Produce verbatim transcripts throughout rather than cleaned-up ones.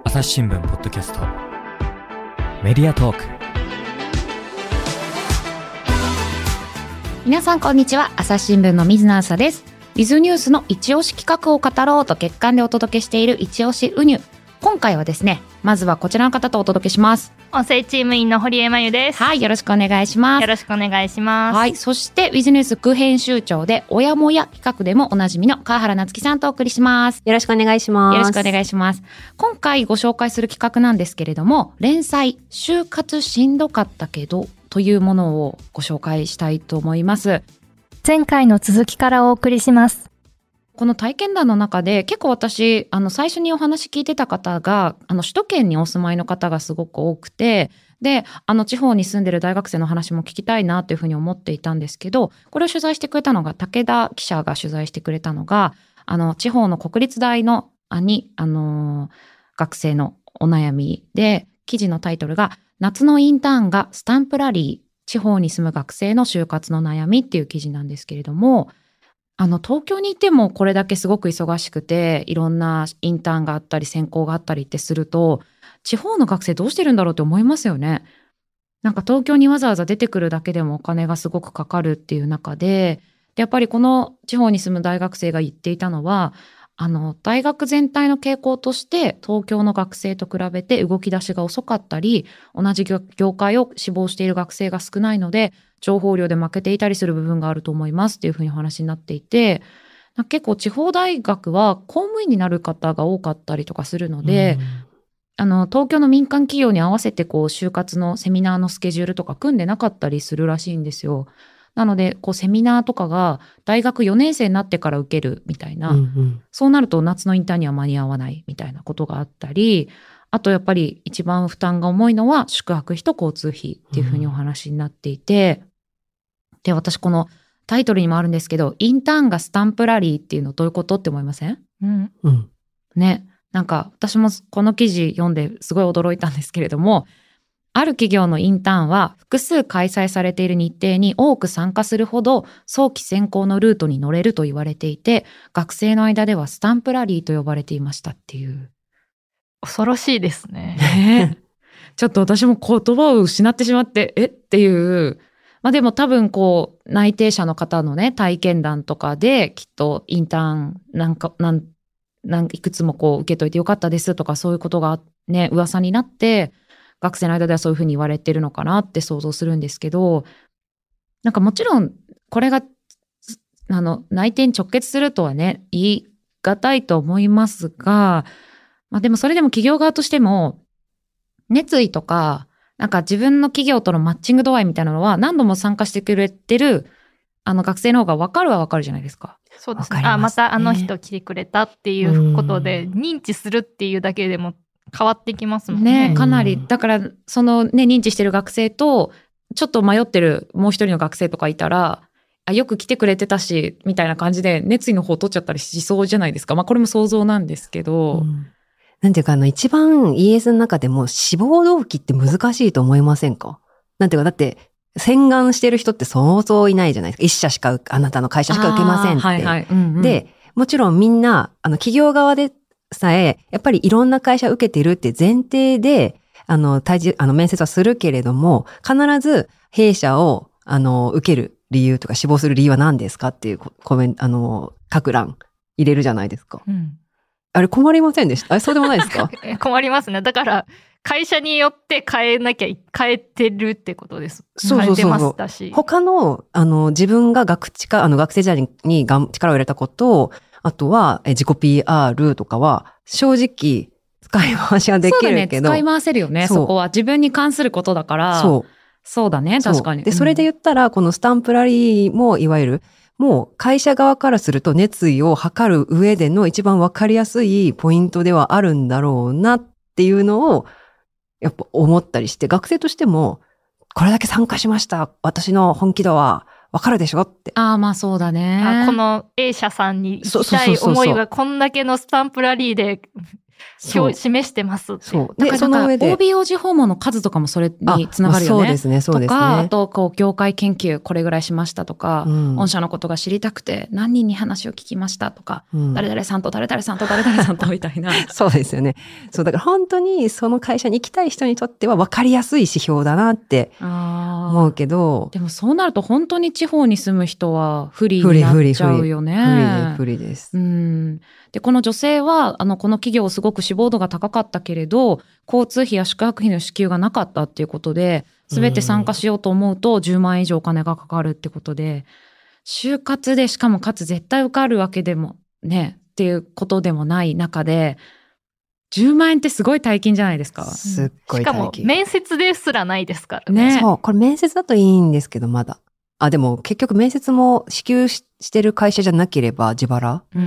朝日新聞ポッドキャストメディアトーク。 皆さんこんにちは。朝日新聞の水野あさです。ウィズニュースの一押し企画を語ろうと月間でお届けしている一押しウニュ。今回はですね、まずはこちらの方とお届けします。 音声チーム員の堀江真由です。 はい、よろしくお願いします。 よろしくお願いします。 はい、そしてウィズニュース副編集長で親もや企画でもおなじみの川原夏樹さんとお送りします。 よろしくお願いします。 よろしくお願いします。今回ご紹介する企画なんですけれども、連載就活しんどかったけどというものをご紹介したいと思います。 前回の続きからお送りします。 この体験談の中で結構私あの最初にお話聞いてた方があの首都圏にお住まいの方がすごく多くて、であの地方に住んでる大学生の話も聞きたいなというふうに思っていたんですけど、これを取材してくれたのが武田記者が取材してくれたのがあの地方の国立大のにあの学生のお悩みで、記事のタイトルが夏のインターンがスタンプラリー、地方に住む学生の就活の悩みっていう記事なんですけれども、あの東京にいてもこれだけすごく忙しくていろんなインターンがあったり選考があったりってすると、地方の学生どうしてるんだろうって思いますよね。なんか東京にわざわざ出てくるだけでもお金がすごくかかるっていう中で、でやっぱりこの地方に住む大学生が言っていたのは、あの大学全体の傾向として東京の学生と比べて動き出しが遅かったり、同じ業界を志望している学生が少ないので情報量で負けていたりする部分があると思いますっていうふうにお話になっていて、結構地方大学は公務員になる方が多かったりとかするので、あの東京の民間企業に合わせてこう就活のセミナーのスケジュールとか組んでなかったりするらしいんですよ。なのでこうセミナーとかが大学よねん生になってから受けるみたいな、うんうん、そうなると夏のインターンには間に合わないみたいなことがあったり、あとやっぱり一番負担が重いのは宿泊費と交通費っていうふうにお話になっていて、うん、で私このタイトルにもあるんですけど、インターンがスタンプラリーっていうのどういうことって思いません？ うんうん、 ね、なんか私もこの記事読んですごい驚いたんですけれども、ある企業のインターンは複数開催されている日程に多く参加するほど早期選考のルートに乗れると言われていて、学生の間ではスタンプラリーと呼ばれていましたっていう。 恐ろしいですね。 ねちょっと私も言葉を失ってしまってえっていう。まあでも多分こう内定者の方のね体験談とかできっとインターンなんかなんなんいくつもこう受けといてよかったですとか、そういうことがね噂になって学生の間ではそういうふうに言われてるのかなって想像するんですけど、なんかもちろんこれがあの内定に直結するとはね言い難いと思いますが、まあ、でもそれでも企業側としても熱意とかなんか自分の企業とのマッチング度合いみたいなのは何度も参加してくれてるあの学生の方が分かるは分かるじゃないですか。 そうですね。あ、またあの人来てくれたっていうことで認知するっていうだけでも変わってきますもんね。 ね、かなり。だからそのね認知してる学生とちょっと迷ってるもう一人の学生とかいたら、あよく来てくれてたしみたいな感じで熱意の方取っちゃったりしそうじゃないですか。まあこれも想像なんですけど、うん、 なんていうかあの一番 イーエス の中でも志望動機って難しいと思いませんか？なんていうかだって洗顔してる人って相当いないじゃないですか。一社しかあなたの会社しか受けませんって。はいはいうんうん、でもちろんみんなあの企業側でさえ、やっぱりいろんな会社受けてるって前提で、あの、対峙、あの、面接はするけれども、必ず弊社を、あの、受ける理由とか志望する理由は何ですかっていうコメント、あの、各欄入れるじゃないですか。うん、あれ困りませんでした？あれそうでもないですか？ 困りますね。だから、会社によって変えなきゃ、変えてるってことです。 そうそうそう。変えてましたし。他の、あの、自分が学知か、あの、学生時代に力を入れたことを、あとは自己 ピーアール とかは正直使い回しはできるけど。そうだね、 使い回せるよね。そこは自分に関することだから。そう。そうだね、確かに。 で、それで言ったら、このスタンプラリーもいわゆる、もう会社側からすると熱意を測る上での一番わかりやすいポイントではあるんだろうなっていうのを、やっぱ思ったりして、学生としても、これだけ参加しました。私の本気度は。わかるでしょって。 ああ、まあそうだね。 あこの A 社さんに行きたい思いがこんだけのスタンプラリーで表示してますって。 そう。 で、 で、 その上で。オーその上で。 ビーオージー 訪問の数とかもそれにつながるよね。 まあそうですね、そうですね。 とか、あと、こう、業界研究これぐらいしましたとか、 うん、 御社のことが知りたくて何人に話を聞きましたとか、 うん、 誰々さんと誰々さんと誰々さんとみたいな。 そうですよね。そう、だから本当にその会社に行きたい人にとっては分かりやすい指標だなって思うけど。 でもそうなると本当に地方に住む人は不利になっちゃうよね。 不利、不利です。 うん。で、この女性は、あの、この企業すごく志望度が高かったけれど、交通費や宿泊費の支給がなかったっていうことで、すべて参加しようと思うとじゅうまんえん以上お金がかかるってことで、就活でしかもかつ絶対受かるわけでもね、っていうことでもない中で、じゅうまんえんってすごい大金じゃないですか。 すっごい大金。 しかも面接ですらないですからね。 そう、これ面接だといいんですけど、まだ。あ、でも結局面接も支給 し, してる会社じゃなければ自腹。 うん。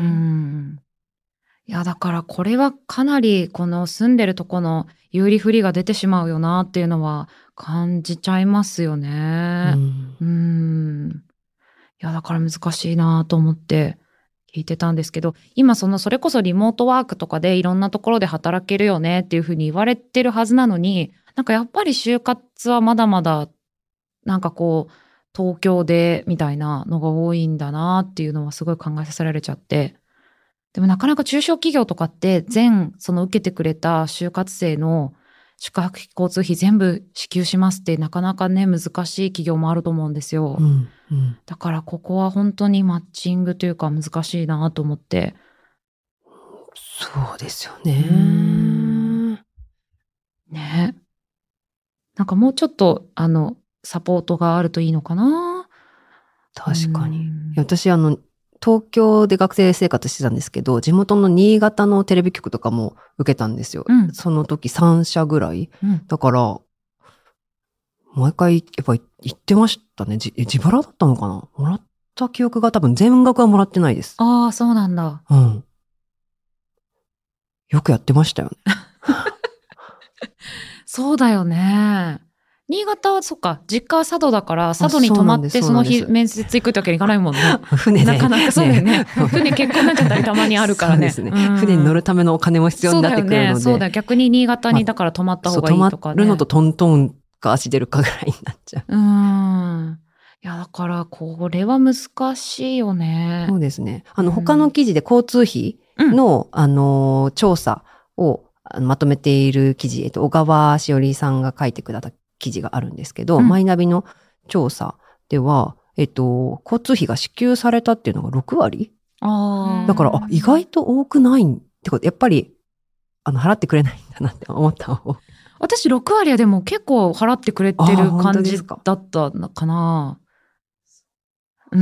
いや、だからこれはかなりこの住んでるとこの有利不利が出てしまうよなっていうのは感じちゃいますよね。うん。うんいや、だから難しいなと思って聞いてたんですけど、今そのそれこそリモートワークとかでいろんなところで働けるよねっていうふうに言われてるはずなのに、なんかやっぱり就活はまだまだなんかこう東京でみたいなのが多いんだなっていうのはすごい考えさせられちゃって。でもなかなか中小企業とかって全その受けてくれた就活生の宿泊費交通費全部支給しますってなかなかね難しい企業もあると思うんですよ、 うんうん、 だからここは本当にマッチングというか難しいなと思って。 そうですよね。 ね。なんかもうちょっとあのサポートがあるといいのかな。 確かに。私あの東京で学生生活してたんですけど、地元の新潟のテレビ局とかも受けたんですよ。うん、その時さん社ぐらい。うん、だから、毎回やっぱり行ってましたね。じ自腹だったのかな？もらった記憶が多分全額はもらってないです。 ああ、そうなんだ。 うん。よくやってましたよね。 そうだよね。新潟はそっか、実家は佐渡だから、佐渡に泊まってその日面接行くってわけにいかないもんね。 船で。 なかなかそうだよね。ね船結構になっちゃったりたまにあるからね。 そうですね、うん。船に乗るためのお金も必要になってくるので。そうだよね。 そうだよ。逆に新潟にだから泊まった方がいいとかね。 泊まるのとトントンか足出るかぐらいになっちゃう。 うん。いや、だからこれは難しいよね。 そうですね。あの、他の記事で交通費の、うん、あの、調査をまとめている記事、えっと、小川しおりさんが書いてくださった記事があるんですけど、うん、マイナビの調査では、えっと、交通費が支給されたっていうのがろくわり？ あだから、あ、意外と多くないってこと、やっぱり、あの、払ってくれないんだなって思った方。 私ろくわりはでも結構払ってくれてる感じだったのかな。うん。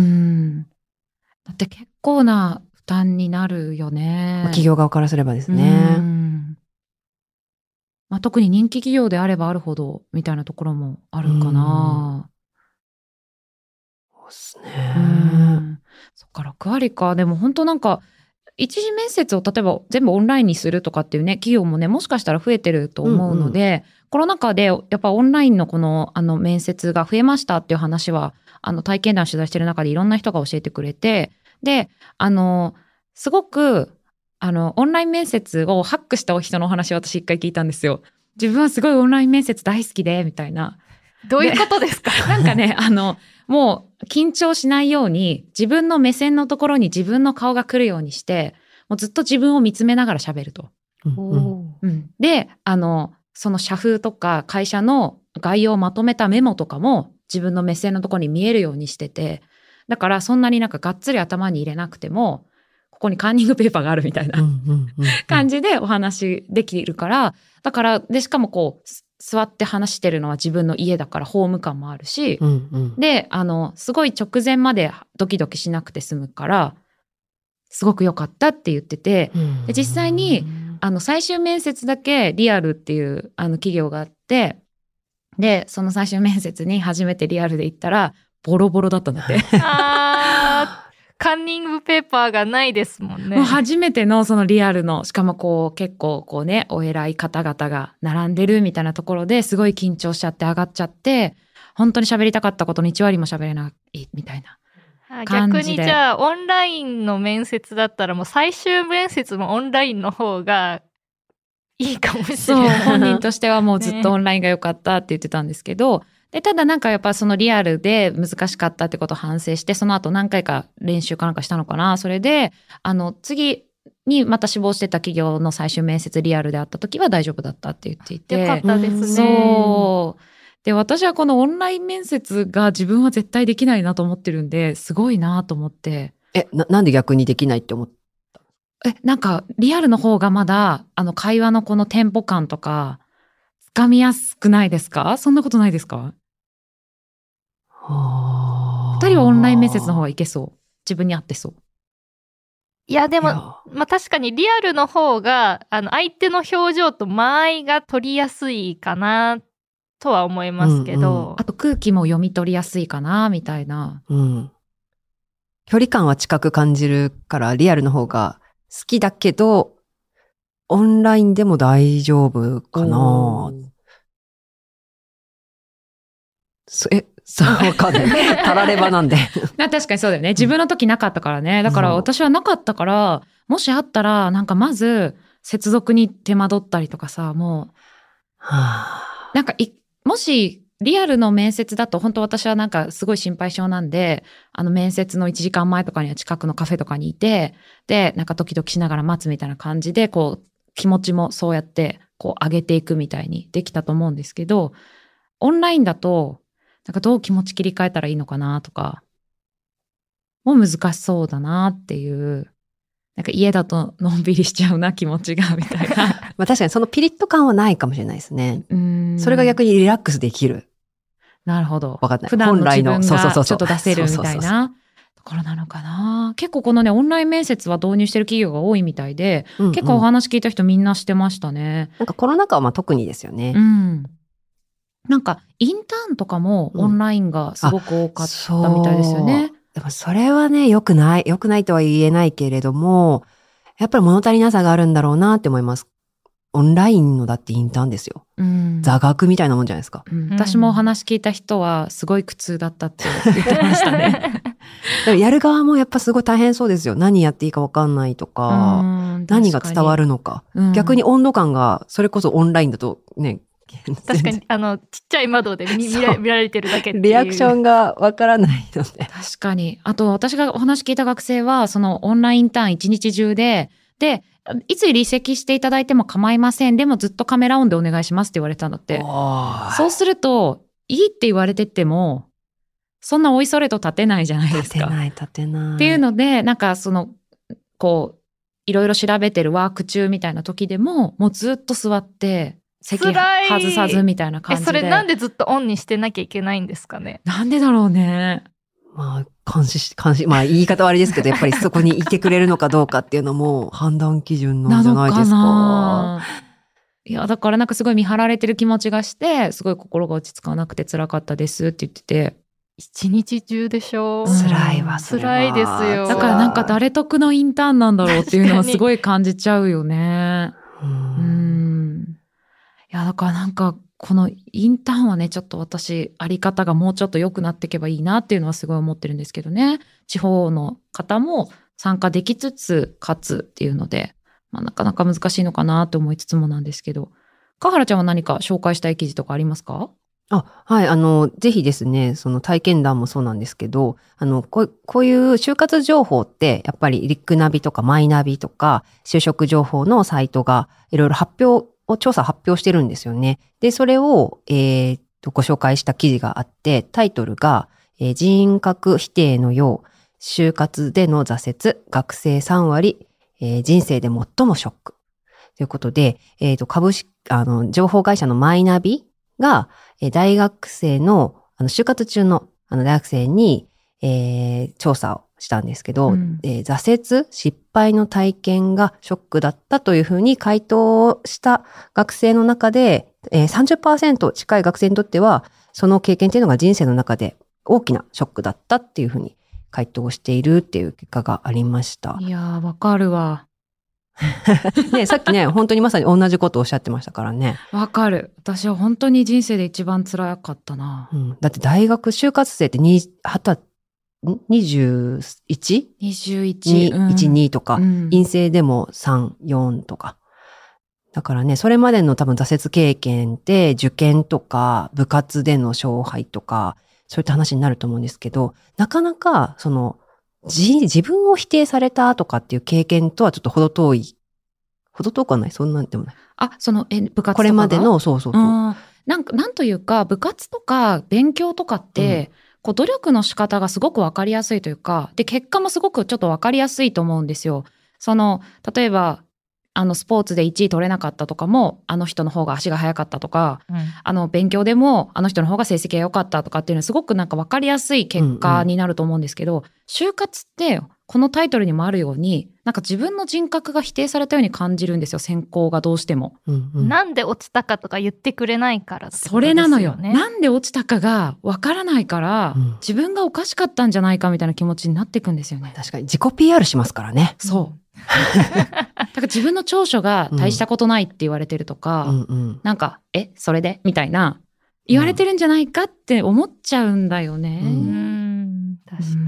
だって結構な負担になるよね。 まあ、企業側からすればですね。 うんまあ、特に人気企業であればあるほどみたいなところもあるかな。 そうですね。 うんそっか、ろくわりか。でも本当なんか、一次面接を例えば全部オンラインにするとかっていうね、企業もね、もしかしたら増えてると思うので、うんうん、コロナ禍でやっぱオンラインのこの、あの面接が増えましたっていう話は、あの体験談取材してる中でいろんな人が教えてくれて、で、あの、すごく、あの、オンライン面接をハックした人のお話を私一回聞いたんですよ。自分はすごいオンライン面接大好きで、みたいな。 どういうことですか？ なんかね、あの、もう緊張しないように、自分の目線のところに自分の顔が来るようにして、もうずっと自分を見つめながら喋ると。 うんうん、で、あの、その社風とか会社の概要をまとめたメモとかも自分の目線のところに見えるようにしてて、だからそんなになんかがっつり頭に入れなくても、ここにカンニングペーパーがあるみたいな感じでお話できるから、だから、で、しかもこう、座って話してるのは自分の家だからホーム感もあるし、 うんうん、 で、あの、すごい直前までドキドキしなくて済むから、すごく良かったって言ってて、で実際に、あの、最終面接だけリアルっていうあの企業があって、で、その最終面接に初めてリアルで行ったら、ボロボロだったんだって。 あーカンニングペーパーがないですもんね。 もう初めてのそのリアルの、しかもこう結構こうね、お偉い方々が並んでるみたいなところですごい緊張しちゃって上がっちゃって、本当に喋りたかったことにいちわりも喋れないみたいな感じで。 逆にじゃあオンラインの面接だったらもう最終面接もオンラインの方がいいかもしそう、 れない。 本人としてはもうずっとオンラインが良かったって言ってたんですけど、で、ただなんかやっぱそのリアルで難しかったってことを反省して、その後何回か練習かなんかしたのかな。それで、あの、次にまた志望してた企業の最終面接リアルであった時は大丈夫だったって言っていて。 よかったですね。 そう。で、私はこのオンライン面接が自分は絶対できないなと思ってるんで、すごいなと思って。 え、な、なんで逆にできないって思った？ え、なんかリアルの方がまだ、あの会話のこのテンポ感とか、つかみやすくないですか？そんなことないですか？二人はオンライン面接の方がいけそう。自分に合ってそう。 いや、でも、 いやまあ確かにリアルの方が、あの、相手の表情と間合いが取りやすいかな、とは思いますけど。 うんうんあと空気も読み取りやすいかな、みたいな。 うん。距離感は近く感じるからリアルの方が好きだけど、オンラインでも大丈夫かな。そえ、そう、わかんない。たらればなんで。 な確かにそうだよね。自分の時なかったからね。だから私はなかったから、もしあったら、なんかまず、接続に手間取ったりとかさ、もう、 はあ、 なんかい、もし、リアルの面接だと、本当私はなんかすごい心配性なんで、あの面接のいちじかんまえとかには近くのカフェとかにいて、で、なんかドキドキしながら待つみたいな感じで、こう、気持ちもそうやって、こう上げていくみたいにできたと思うんですけど、オンラインだと、なんかどう気持ち切り替えたらいいのかなとか、もう難しそうだなっていう、なんか家だとのんびりしちゃうな気持ちがみたいな。 まあ確かにそのピリッと感はないかもしれないですね。 うーんそれが逆にリラックスできる。 なるほど。 わかんない。 普段の自分本来のそうそうそうそうがちょっと出せるみたいそうそうそうなところなのかな。結構このね、オンライン面接は導入してる企業が多いみたいで、 うんうん結構お話聞いた人みんなしてましたね。 なんかコロナ禍はまあ特にですよね。 うん。なんか、インターンとかもオンラインがすごく多かったみたいですよね。 そうでもそれはね、良くない。良くないとは言えないけれども、やっぱり物足りなさがあるんだろうなって思います。オンラインのだってインターンですよ。 うん座学みたいなもんじゃないですか。 うん私もお話聞いた人はすごい苦痛だったって言ってましたね。 でもやる側もやっぱすごい大変そうですよ。何やっていいか分かんないとか、 うん何が伝わるのか。 うん逆に温度感が、それこそオンラインだとね、 確かに、あの、ちっちゃい窓で見見ら見られてるだけっていう。 リアクションが分からないので。 確かに。あと私がお話聞いた学生は、そのオンラインインターン一日中で、で、いつ離席していただいても構いません。でもずっとカメラオンでお願いしますって言われたのって。 おーそうすると、いいって言われてっても、そんなおいそれと立てないじゃないですか。 立てない、立てない。 っていうので、なんかその、こう、いろいろ調べてるワーク中みたいな時でも、もうずっと座って、席辛い外さずみたいなえ、 感じで。 それなんでずっとオンにしてなきゃいけないんですかね。 なんでだろうね。 まあ、監視し、監視、まあ言い方はあれですけど、やっぱりそこにいてくれるのかどうかっていうのも判断基準なんじゃないですか。 なのかないや、だからなんかすごい見張られてる気持ちがして、すごい心が落ち着かなくて辛かったですって言ってて。 一日中でしょ。 うん辛いわ、それは辛いですよだからなんか誰得のインターンなんだろうっていうのはすごい感じちゃうよね。 ううんん。いや、だからなんか、このインターンはね、ちょっと私、あり方がもうちょっと良くなっていけばいいなっていうのはすごい思ってるんですけどね。地方の方も参加できつつ、かつっていうので、まあ、なかなか難しいのかなと思いつつもなんですけど。川原ちゃんは何か紹介したい記事とかありますか？ あ、はい、あの、ぜひですね、その体験談もそうなんですけど、あの、こうこういう就活情報って、やっぱりリックナビとかマイナビとか、就職情報のサイトがいろいろ発表を、調査発表してるんですよね。で、それを、えー、とご紹介した記事があって、タイトルが、えー人格否定のよう、就活での挫折、学生さん割、えー人生で最もショック。ということで、えっ、と、株式、あの、情報会社のマイナビが、えー大学生の、あの、就活中の、あの、大学生に、えー調査をしたんですけど、 うんえー挫折、失敗の体験がショックだったというふうに回答した学生の中で、えー、さんじゅっパーセント近い学生にとっては、その経験っていうのが人生の中で大きなショックだったっていうふうに回答しているっていう結果がありました。 いやー、わかるわ。 ね、さっきね、本当にまさに同じことをおっしゃってましたからね。 わかる。私は本当に人生で一番辛かったな。 うん、だって大学就活生ってに、はた、にじゅういち? にじゅういち。 に、 うんいち、にとか、 うん陰性でもさん、よんとか。 だからね、それまでの多分挫折経験って受験とか部活での勝敗とか、そういった話になると思うんですけど、なかなかその自、自分を否定されたとかっていう経験とはちょっと程遠い。程遠くはない、そんなんでもない。 あ、その、え、部活とかがこれまでの、そうそうそう。 あなんか、なんというか、部活とか勉強とかって、うん、こう努力の仕方がすごくわかりやすいというか、で、結果もすごくちょっとわかりやすいと思うんですよ。その、例えば、あのスポーツでいちい取れなかったとかもあの人の方が足が速かったとか、うん、あの勉強でもあの人の方が成績が良かったとかっていうのはすごくなんか分かりやすい結果になると思うんですけど、うんうん、就活ってこのタイトルにもあるようになんか自分の人格が否定されたように感じるんですよ、選考がどうしても、 うんうん、なんで落ちたかとか言ってくれないからってことですよね。 それなのよ。なんで落ちたかが分からないから、うん、自分がおかしかったんじゃないかみたいな気持ちになっていくんですよね。 確かに自己 ピーアール しますからね。 そうだから自分の長所が大したことないって言われてるとか、うんうん、なんかえそれでみたいな言われてるんじゃないかって思っちゃうんだよね、 うん、うん確かに、うん、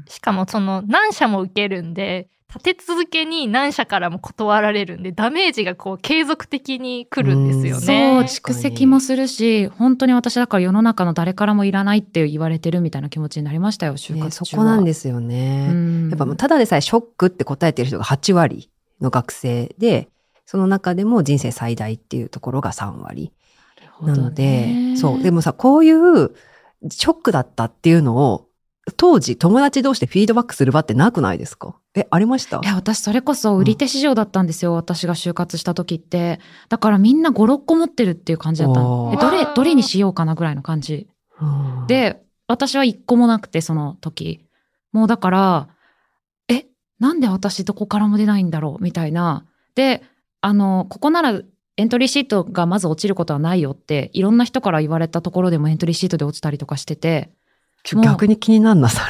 しかもその何社も受けるんで立て続けに何社からも断られるんでダメージがこう継続的に来るんですよね。 そう蓄積もするし、本当に私だから世の中の誰からもいらないって言われてるみたいな気持ちになりましたよ、就活中は、 ね、そこなんですよね。やっぱただでさえショックって答えてる人がはちわりの学生で、その中でも人生最大っていうところがさんわりなので、そうでもさ、こういうショックだったっていうのを当時友達同士でフィードバックする場ってなくないですか？え、ありました？ いや、私それこそ売り手市場だったんですよ、うん、私が就活した時って。だからみんなご、ろっこ持ってるっていう感じだったの。でどれ、どれにしようかなぐらいの感じ。で、私はいっこもなくて、その時。もうだから、え、なんで私どこからも出ないんだろうみたいな。で、あの、ここならエントリーシートがまず落ちることはないよって、いろんな人から言われたところでもエントリーシートで落ちたりとかしてて。 逆に気になんな、それ。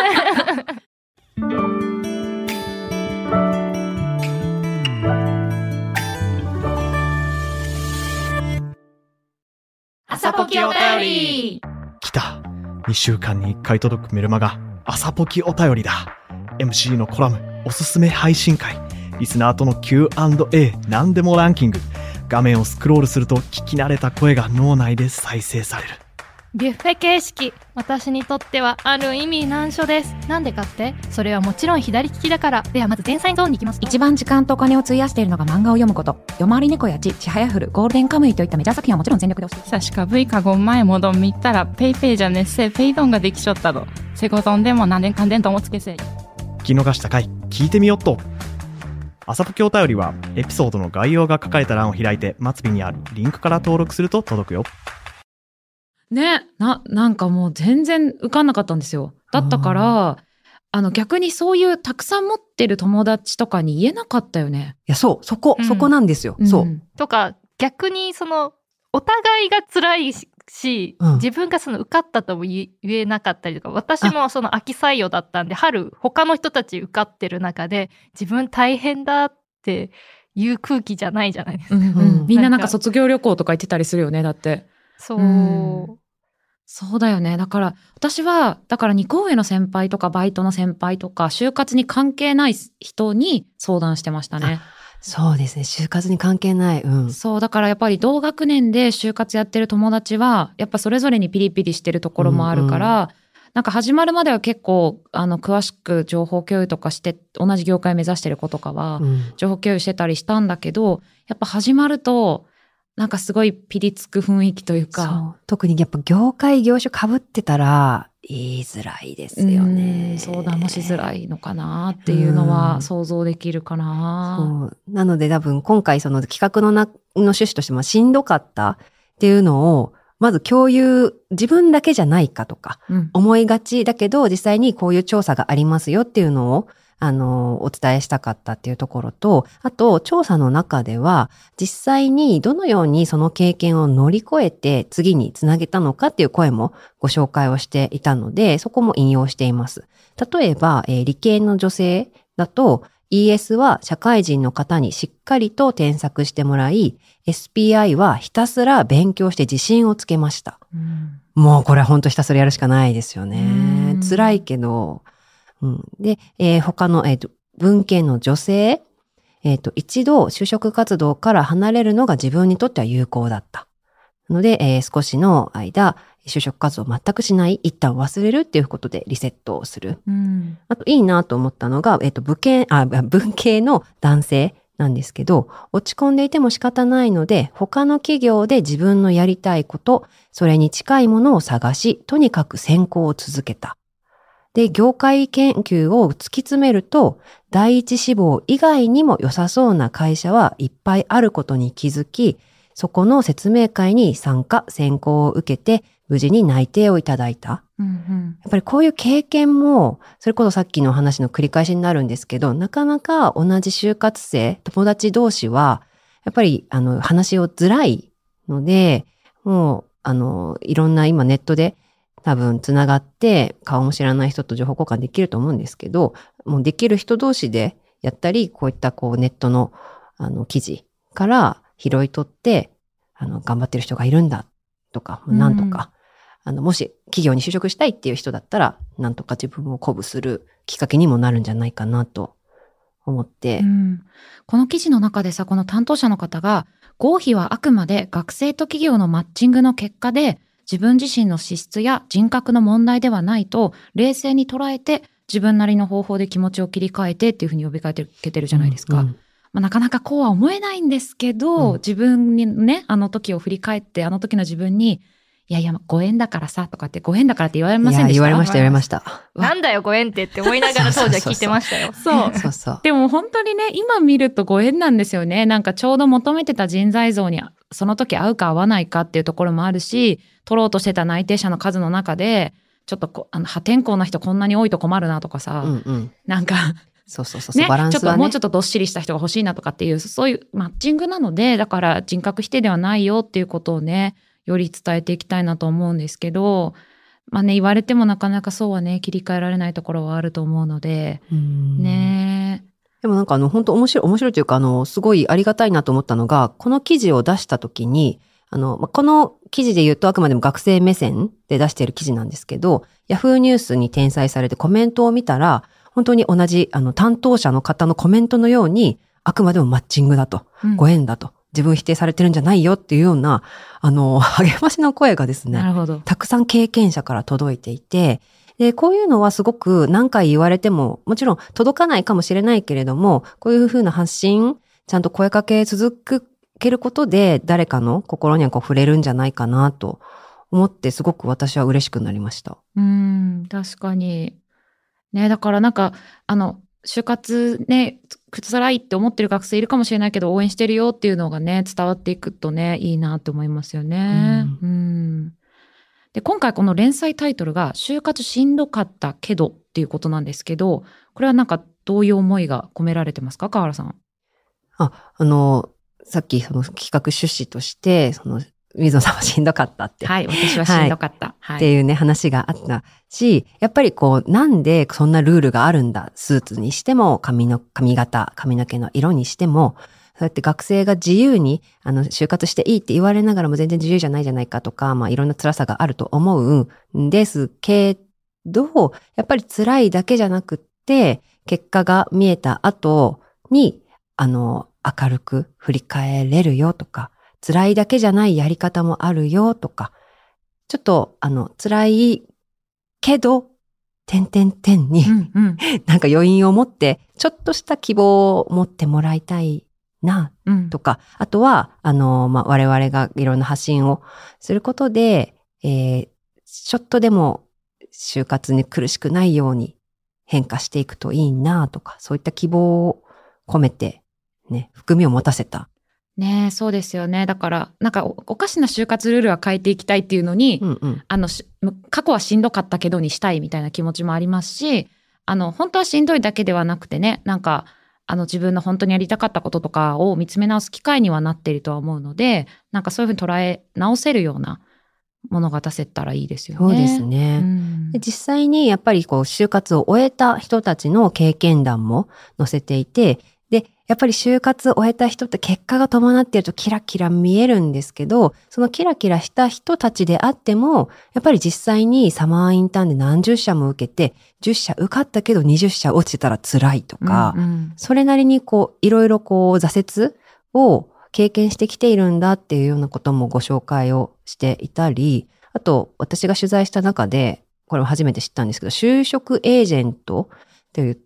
朝ポキお便り来た。にしゅうかんにいっかい届くメルマガ、朝ポキお便りだ。 エムシー のコラム、おすすめ配信会、リスナーとの キューアンドエー、何でもランキング。画面をスクロールすると聞き慣れた声が脳内で再生される。 ビュッフェ形式、私にとってはある意味難所です。なんでかって？それはもちろん左利きだから。ではまず前菜ゾーンに行きます。 一番時間とお金を費やしているのが漫画を読むこと。夜回り猫やち、ちはやふる、ゴールデンカムイといったメジャー作品はもちろん全力で押して。 さしかブイかご前もどん見たらペイペイじゃねっせペイドンができちょったど。セゴドンでも何年かんでんともつけせ。 聞き逃した回聞いてみよっと。朝ポキお便りはエピソードの概要が書かれた欄を開いて末尾にあるリンクから登録すると届くよ。 ね、な、なんかもう全然受かんなかったんですよ。だったから、あの逆にそういうたくさん持ってる友達とかに言えなかったよね。 いや、そう、そこ、うん、そこなんですよ。うん、そう。 とか、逆にその、お互いが辛いし、うん、自分がその受かったとも言えなかったりとか、私もその秋採用だったんで、春、他の人たち受かってる中で、自分大変だっていう空気じゃないじゃないですか。うんうん、 みんななんか卒業旅行とか行ってたりするよね、だって。 そう、うん、 そうだよね。だから私はだからにこ上の先輩とかバイトの先輩とか就活に関係ない人に相談してましたね。 そうですね。就活に関係ない。うん。 そうだからやっぱり同学年で就活やってる友達はやっぱそれぞれにピリピリしてるところもあるから、うんうん、なんか始まるまでは結構あの詳しく情報共有とかして同じ業界目指してる子とかは情報共有してたりしたんだけど、やっぱ始まるとなんかすごいピリつく雰囲気というか。そう。 特にやっぱ業界業種被ってたら言いづらいですよね。 相談もしづらいのかなっていうのは想像できるかな。 そう。なので多分今回その企画のなの趣旨としてもしんどかったっていうのをまず共有、自分だけじゃないかとか思いがちだけど、うん、実際にこういう調査がありますよっていうのをあの、お伝えしたかったっていうところと、あと、調査の中では、実際にどのようにその経験を乗り越えて次につなげたのかっていう声もご紹介をしていたので、そこも引用しています。例えば、えー、理系の女性だと、イーエス は社会人の方にしっかりと添削してもらい、エスピーアイ はひたすら勉強して自信をつけました。うん、もうこれは本当ひたすらやるしかないですよね。辛いけど、うん、で、えー、他の、えーと、文系の女性、 えっと、一度就職活動から離れるのが自分にとっては有効だった。ので、えー、少しの間、就職活動を全くしない、一旦忘れるっていうことでリセットをする。 うん、 あと、いいなと思ったのが、えっと、文系、あ、文系の男性なんですけど、落ち込んでいても仕方ないので、他の企業で自分のやりたいこと、それに近いものを探し、とにかく選考を続けた。で、業界研究を突き詰めると、第一志望以外にも良さそうな会社はいっぱいあることに気づき、そこの説明会に参加、選考を受けて、無事に内定をいただいた。 うんうん、 やっぱりこういう経験も、それこそさっきの話の繰り返しになるんですけど、なかなか同じ就活生、友達同士は、やっぱりあの話をづらいので、もうあのいろんな今ネットで多分つながって顔も知らない人と情報交換できると思うんですけど、もうできる人同士でやったり、こういったこうネットのあの記事から拾い取って、あの頑張ってる人がいるんだとか、なんとか、うん、あのもし企業に就職したいっていう人だったら、なんとか自分を鼓舞するきっかけにもなるんじゃないかなと思って、 うん、この記事の中でさ、この担当者の方が、合否はあくまで学生と企業のマッチングの結果で、自分自身の資質や人格の問題ではないと冷静に捉えて、自分なりの方法で気持ちを切り替えてっていうふうに呼びかけてるじゃないですか。うんうん、まあ、なかなかこうは思えないんですけど、うん、自分にね、あの時を振り返って、あの時の自分に、いやいや、ご縁だからさ、とかって、ご縁だからって言われませんでした？ いや、言われました、言われました。 なんだよ、ご縁ってって思いながら当時は聞いてましたよ。 そう。そうそう。でも本当にね、今見るとご縁なんですよね。なんかちょうど求めてた人材像に、その時合うか合わないかっていうところもあるし、取ろうとしてた内定者の数の中で、ちょっとこあの破天荒な人こんなに多いと困るなとかさ、 うんうん、 なんか、 そうそうそう、ね、バランスはね、 ちょっともうちょっとどっしりした人が欲しいなとかっていう、そういうマッチングなので、だから人格否定ではないよっていうことをね、より伝えていきたいなと思うんですけど、まあね、言われてもなかなかそうはね、切り替えられないところはあると思うので、 うんね。 でもなんかあの、本当面白い、面白いというか、あの、すごいありがたいなと思ったのが、この記事を出したときに、あの、この記事で言うとあくまでも学生目線で出している記事なんですけど、ヤフーニュースに転載されてコメントを見たら、本当に同じあの担当者の方のコメントのように、あくまでもマッチングだと、うん、ご縁だと。自分否定されてるんじゃないよっていうような、あの、励ましの声がですね、 なるほど。 たくさん経験者から届いていて、で、こういうのはすごく何回言われても、もちろん届かないかもしれないけれども、こういうふうな発信、ちゃんと声かけ続けることで、誰かの心にはこう触れるんじゃないかなと思って、すごく私は嬉しくなりました。 うん、確かに。ね、だからなんか、あの、就活ね、辛いって思ってる学生いるかもしれないけど、応援してるよっていうのがね、伝わっていくとね、いいなと思いますよね。うん、うん。で、今回この連載タイトルが、就活しんどかったけどっていうことなんですけど、これはなんかどういう思いが込められてますか、川原さん。 あ、あの、さっきその企画趣旨として、その、水野さんはしんどかったって。 はい、私はしんどかった。はい。 っていうね、話があったし、やっぱりこう、なんでそんなルールがあるんだ。スーツにしても、髪の、髪型、髪の毛の色にしても、そうやって学生が自由に、あの、就活していいって言われながらも全然自由じゃないじゃないかとか、まあ、いろんな辛さがあると思うんですけど、やっぱり辛いだけじゃなくって、結果が見えた後に、あの、明るく振り返れるよとか、辛いだけじゃないやり方もあるよとか、ちょっと、あの、辛いけど、点々点に、うんうん、なんか余韻を持って、ちょっとした希望を持ってもらいたいな、とか、うん、あとは、あの、まあ、我々がいろんな発信をすることで、えー、ちょっとでも就活に苦しくないように変化していくといいな、とか、そういった希望を込めて、ね、含みを持たせた。 ねえ、そうですよね。だから、なんかお、おかしな就活ルールは変えていきたいっていうのに、うんうん、あの、過去はしんどかったけどにしたいみたいな気持ちもありますし、あの、本当はしんどいだけではなくてね、なんか、あの、自分の本当にやりたかったこととかを見つめ直す機会にはなっているとは思うので、なんかそういうふうに捉え直せるようなものが出せたらいいですよね。 そうですね。うん、で実際にやっぱりこう、就活を終えた人たちの経験談も載せていて、で、 やっぱり就活を終えた人って結果が伴っているとキラキラ見えるんですけど、そのキラキラした人たちであっても、やっぱり実際にサマーインターンで何十社も受けて、じゅっ社受かったけどにじゅっ社落ちてたら辛いとか、 うんうん、 それなりにこう、いろいろこう挫折を経験してきているんだっていうようなこともご紹介をしていたり、あと私が取材した中で、これも初めて知ったんですけど、就職エージェントと言って、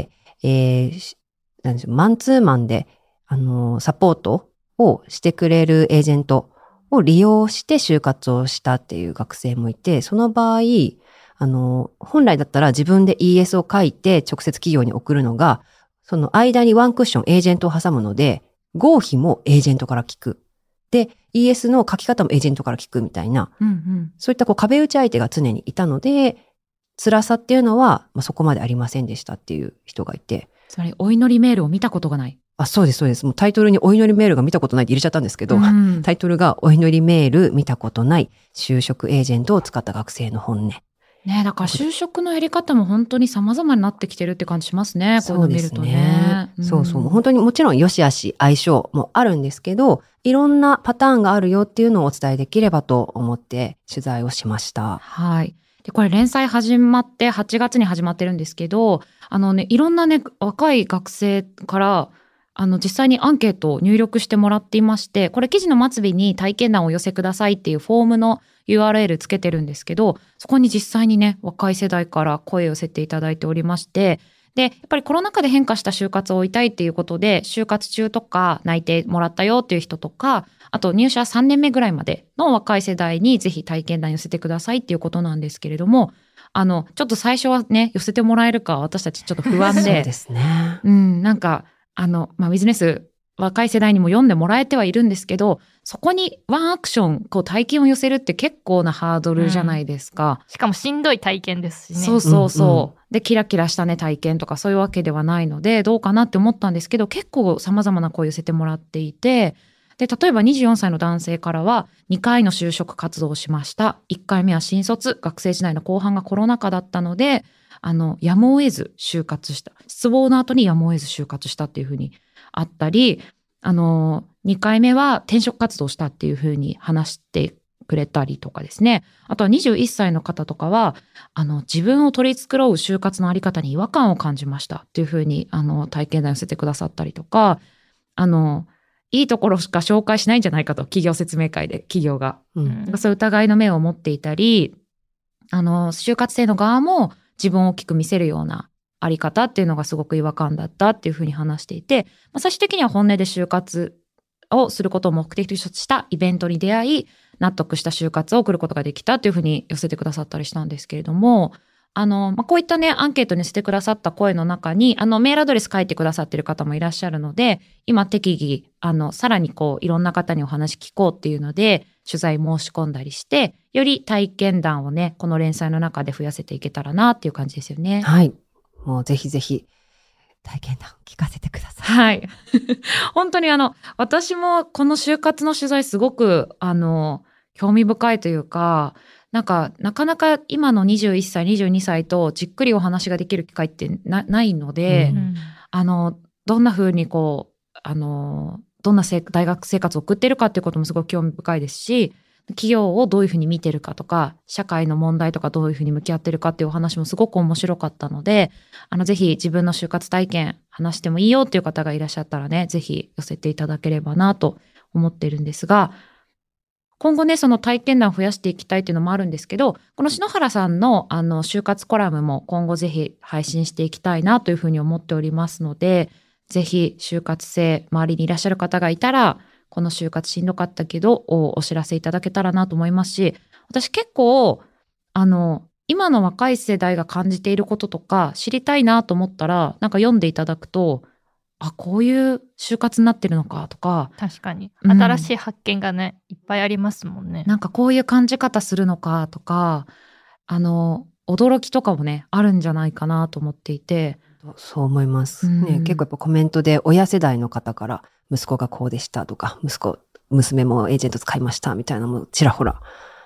えーなんでしょう、マンツーマンで、あの、サポートをしてくれるエージェントを利用して就活をしたっていう学生もいて、その場合、あの、本来だったら自分で イーエス を書いて直接企業に送るのが、その間にワンクッションエージェントを挟むので、合否もエージェントから聞く。で、イーエス の書き方もエージェントから聞くみたいな、 うんうん、 そういったこう壁打ち相手が常にいたので、辛さっていうのは、まあ、そこまでありませんでしたっていう人がいて、 つまりお祈りメールを見たことがない。 あ、そうです、そうです。もうタイトルにお祈りメールが見たことないって入れちゃったんですけど、 うん、 タイトルがお祈りメール見たことない就職エージェントを使った学生の本音。ね、 だから就職のやり方も本当に様々になってきてるって感じしますね。こういうの見るとね。 そうそう。本当にもちろん良し悪し相性もあるんですけど、いろんなパターンがあるよっていうのをお伝えできればと思って取材をしました。 はい。で、これ連載始まってはちがつに始まってるんですけど、あのね、いろんなね、若い学生から、あの、実際にアンケートを入力してもらっていまして、これ記事の末尾に体験談をお寄せくださいっていうフォームの ユーアールエル つけてるんですけど、そこに実際にね、若い世代から声を寄せていただいておりまして、で、やっぱりコロナ禍で変化した就活を追いたいっていうことで、就活中とか内定もらったよっていう人とか、あと入社さんねんめぐらいまでの若い世代にぜひ体験談寄せてくださいっていうことなんですけれども、あの、ちょっと最初はね、寄せてもらえるか私たちちょっと不安で。 そうですね。 うん、なんか、あの、まあ、ビジネス、若い世代にも読んでもらえてはいるんですけど、そこにワンアクション、こう体験を寄せるって結構なハードルじゃないですか。 うん、しかもしんどい体験ですしね。 そうそうそう。 うんうん、 で、キラキラしたね、体験とかそういうわけではないので、どうかなって思ったんですけど、結構様々な声を寄せてもらっていて、で、例えばにじゅうよんさいの男性からは、にかいの就職活動をしました。いっかいめは新卒、学生時代の後半がコロナ禍だったので、あの、やむを得ず就活した。失望の後にやむを得ず就活したっていうふうにあったり、あの、にかいめは転職活動したっていうふうに話してくれたりとかですね。あとはにじゅういっさいの方とかは、あの、自分を取り繕う就活のあり方に違和感を感じましたっていうふうに、あの、体験談寄せてくださったりとか、あの、いいところしか紹介しないんじゃないかと、企業説明会で企業が。 うん、 そういう疑いの目を持っていたり、あの、就活生の側も自分を大きく見せるようなあり方っていうのがすごく違和感だったっていうふうに話していて、まあ、最終的には本音で就活をすることを目的としたイベントに出会い、納得した就活を送ることができたっていうふうに寄せてくださったりしたんですけれども、あの、まあ、こういったね、アンケートにしてくださった声の中に、あの、メールアドレス書いてくださってる方もいらっしゃるので、今適宜、あの、さらにこう、いろんな方にお話聞こうっていうので、取材申し込んだりして、より体験談をね、この連載の中で増やせていけたらなっていう感じですよね。 はい。もうぜひぜひ、体験談聞かせてください。 はい。本当にあの、私もこの就活の取材すごく、あの、興味深いというか、なんか、なかなか今のにじゅういっさい、にじゅうにさいとじっくりお話ができる機会ってな、ないので、 うんうん、 あの、どんな風にこう、あの、どんなせ大学生活を送ってるかっていうこともすごく興味深いですし、企業をどういうふうに見てるかとか、社会の問題とかどういうふうに向き合ってるかっていうお話もすごく面白かったので、あの、ぜひ自分の就活体験話してもいいよっていう方がいらっしゃったらね、ぜひ寄せていただければなと思ってるんですが、今後ね、その体験談を増やしていきたいっていうのもあるんですけど、この篠原さんのあの、就活コラムも今後ぜひ配信していきたいなというふうに思っておりますので、ぜひ就活生、周りにいらっしゃる方がいたら、この就活しんどかったけど、お知らせいただけたらなと思いますし、私結構、あの、今の若い世代が感じていることとか知りたいなと思ったら、なんか読んでいただくと、あ、こういう就活になってるのかとか。 確かに。 うん新しい発見がね、いっぱいありますもんね。 なんかこういう感じ方するのかとか、あの、驚きとかもね、あるんじゃないかなと思っていて。 そう思います、 うんね。結構やっぱコメントで親世代の方から息子がこうでしたとか、息子、娘もエージェント使いましたみたいなのもちらほら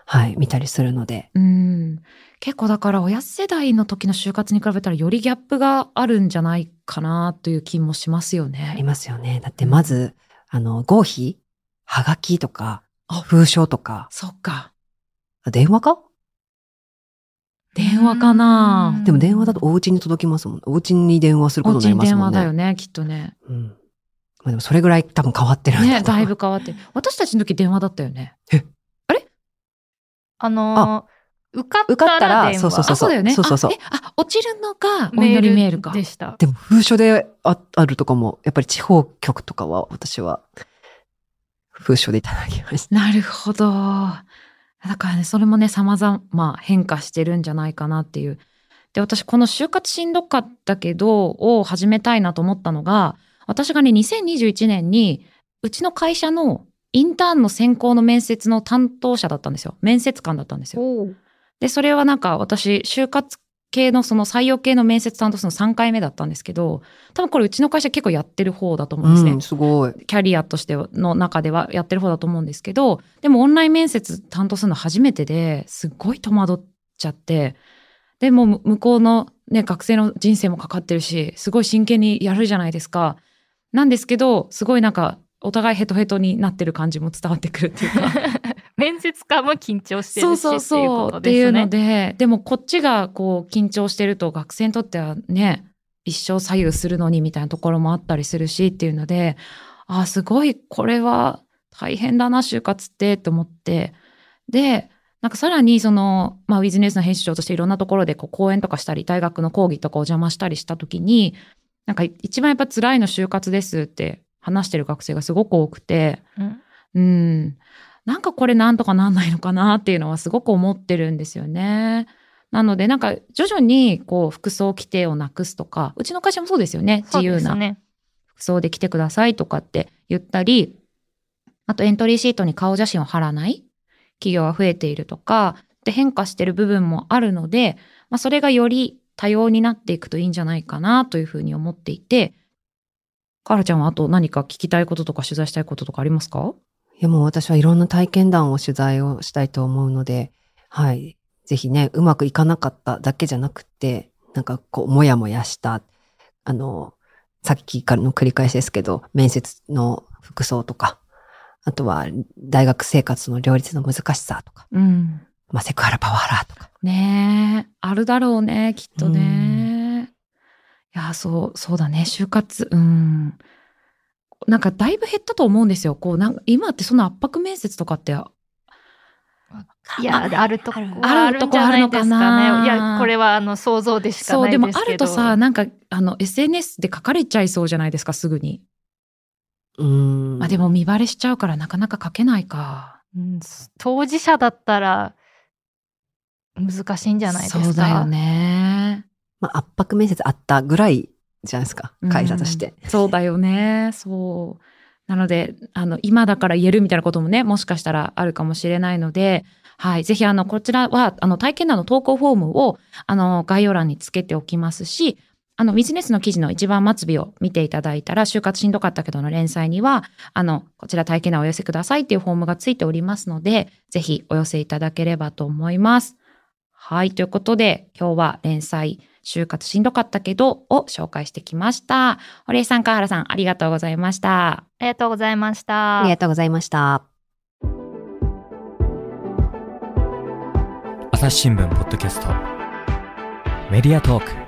はい、見たりするので。 うん。結構だから親世代の時の就活に比べたらよりギャップがあるんじゃないかなという気もしますよね。 ありますよね。だってまず、うん、あの、合否はがきとか、封書とか。 そっか。 電話か電話かな。 でも電話だとお家に届きますもん。お家に電話することになりますもんね。 お家に電話だよね、きっとね。 うん。まあでもそれぐらい多分変わってるんだね、だいぶ変わってる。私たちの時電話だったよね。 えあれあのー、受かったら電話。 そうそうそう。 あ、そうだよね。 そうそうそう。 あ、え、あ、落ちるのがお祈りメールか。 でした。 でも封書で あ, あるとかも、やっぱり地方局とかは私は封書でいただきました。 なるほど。だからね、それもね、様々変化してるんじゃないかなっていう。で、私、この就活しんどかったけど、を始めたいなと思ったのが、私がね、にせんにじゅういちねんに、うちの会社のインターンの選考の面接の担当者だったんですよ。面接官だったんですよ。で、それはなんか私、就活系のその採用系の面接担当するのさんかいめだったんですけど、多分これうちの会社結構やってる方だと思うんですね。 うん、すごい。 キャリアとしての中ではやってる方だと思うんですけど、でもオンライン面接担当するの初めてですっごい戸惑っちゃって、でも向こうのね、学生の人生もかかってるし、すごい真剣にやるじゃないですか。なんですけど、すごいなんかお互いヘトヘトになってる感じも伝わってくるっていうか。 面接官も緊張してるしそうそうそうっていうことですね。 っていうので、でもこっちがこう緊張してると学生にとってはね、一生左右するのにみたいなところもあったりするしっていうので、あ、すごいこれは大変だな就活ってと思って、でなんかさらにその、まあ、ウィズニュースの編集長としていろんなところでこう講演とかしたり大学の講義とかお邪魔したりした時に、なんか一番やっぱ辛いの就活ですって話してる学生がすごく多くて、うん、うんなんかこれなんとかなんないのかなっていうのはすごく思ってるんですよね。なのでなんか徐々にこう服装規定をなくすとか、うちの会社もそうですよね。自由な服装で来てくださいとかって言ったり、あとエントリーシートに顔写真を貼らない企業が増えているとかで変化している部分もあるので、まあ、それがより多様になっていくといいんじゃないかなというふうに思っていて、カーラちゃんはあと何か聞きたいこととか取材したいこととかありますか？ いやもう私はいろんな体験談を取材をしたいと思うので、はい。ぜひね、うまくいかなかっただけじゃなくて、なんかこう、もやもやした、あの、さっきからの繰り返しですけど、面接の服装とか、あとは大学生活の両立の難しさとか、 うん。 まあ、セクハラパワハラとか。 ねえ、あるだろうね、きっとね。いや、そう、そうだね、就活、うん。なんかだいぶ減ったと思うんですよ。こうなんか今ってその圧迫面接とかって、 いや、あるとこあるとこあるのかな。 いや、これはあの想像でしかないですけど。 そう、でもあるとさ、なんかあの エスエヌエス で書かれちゃいそうじゃないですか、すぐに。 うーん。 まあでも見バレしちゃうからなかなか書けないか。 うん、当事者だったら難しいんじゃないですか。 そうだよね。 まあ圧迫面接あったぐらいじゃないですか、会社として。 うん、そうだよね。そう。なので、あの、今だから言えるみたいなこともね、もしかしたらあるかもしれないので、はい。ぜひ、あの、こちらは、あの、体験談の投稿フォームを、あの、概要欄につけておきますし、あの、ビジネスの記事の一番末尾を見ていただいたら、就活しんどかったけどの連載には、あの、こちら体験談をお寄せくださいっていうフォームがついておりますので、ぜひお寄せいただければと思います。はい。ということで、今日は連載、就活しんどかったけどを紹介してきました。堀江さん、川原さん、ありがとうございました。 ありがとうございました。 ありがとうございました。 朝日新聞ポッドキャストメディアトーク。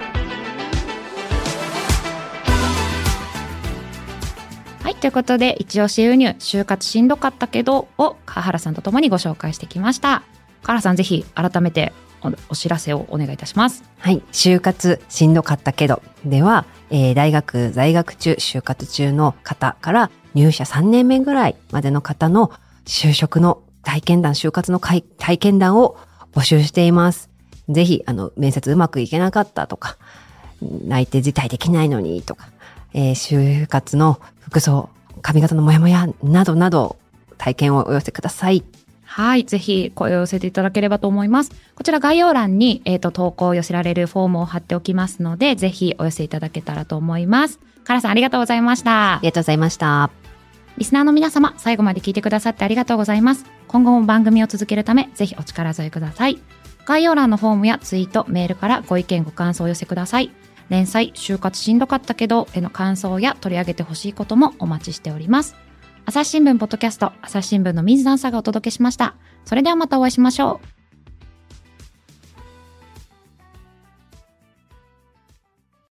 はい、ということで、一押し輸入、就活しんどかったけどを川原さんとともにご紹介してきました。川原さん、ぜひ改めてお, お知らせをお願いいたします。 はい。就活しんどかったけどでは、えー、大学在学中、就活中の方から入社さんねんめぐらいまでの方の就職の体験談、就活の体験談を募集しています。ぜひ、あの、面接うまくいけなかったとか、内定辞退できないのにとか、えー、就活の服装、髪型のモヤモヤなどなど体験をお寄せください。 はい。ぜひ声を寄せていただければと思います。こちら概要欄に、えっと、投稿を寄せられるフォームを貼っておきますので、ぜひお寄せいただけたらと思います。カラさん、ありがとうございました。 ありがとうございました。 リスナーの皆様、最後まで聞いてくださってありがとうございます。今後も番組を続けるため、ぜひお力添えください。概要欄のフォームやツイート、メールからご意見ご感想をお寄せください。連載、就活しんどかったけど、への感想や取り上げてほしいこともお待ちしております。朝日新聞ポッドキャスト、朝日新聞の水野さんがお届けしました。それではまたお会いしましょう。